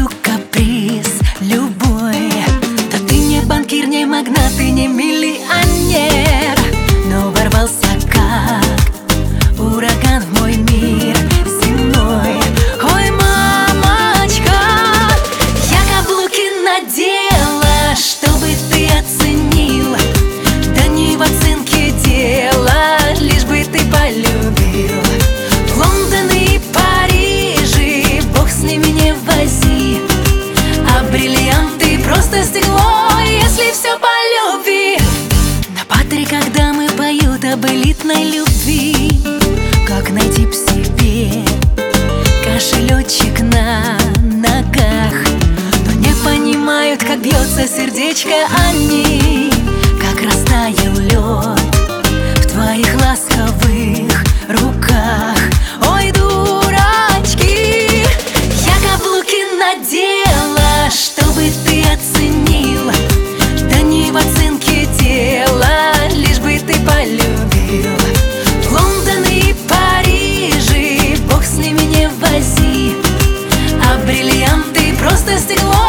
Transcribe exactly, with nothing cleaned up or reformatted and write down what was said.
прощу каприз любой. Да ты не банкир, не магнат и не миллионер, но ворвался как ураган в мой мир земной. Ой, мамочка, я каблуки надела, чтобы ты оценил. Да не в оценке дело, лишь бы ты полюбил. В Лондон и Париж, бог с ними не вози, а бриллианты просто стекло, если все по любви. На Патриках дамы поют об элитной любви, как найти в себе кошелечек на ногах. Но не понимают, как бьется сердечко они, как растаял лед в твоих ласковых руках. Ой, дурачки, я каблуки надела, чтобы ты оценил. Да не в оценке дело, лишь бы ты полюбил. В Лондон и Париж, бог с ними не вози, а бриллианты просто стекло,